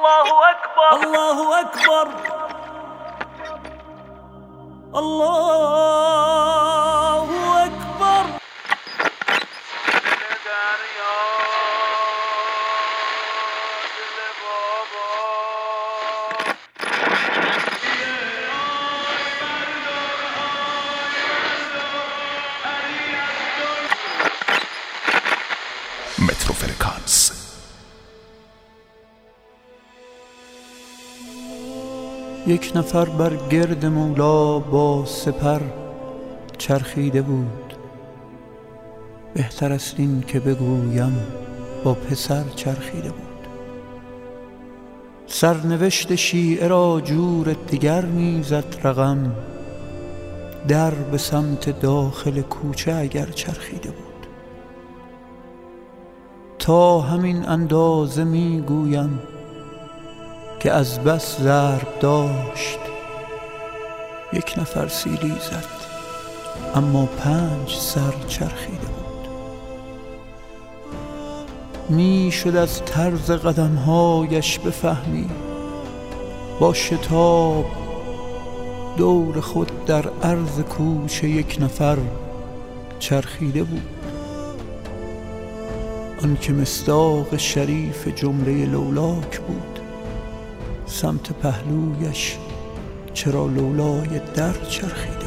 الله أكبر الله أكبر الله أكبر. مترو فرکانس. یک نفر بر گرد مولا با سپر چرخیده بود. بهتر است این که بگویم با پسر چرخیده بود. سرنوشت شیعه را جور دیگر میزد رقم، در به سمت داخل کوچه اگر چرخیده بود. تا همین اندازه میگویم که از بس ضرب داشت. یک نفر سیلی زد اما 5 سر چرخیده بود. میشد از طرز قدمهایش بفهمی با شتاب دور خود در عرض کوچه یک نفر چرخیده بود. آن که مصداق شریف جمله لولاک بود، سمت پهلویش چرا لولای در چرخیده.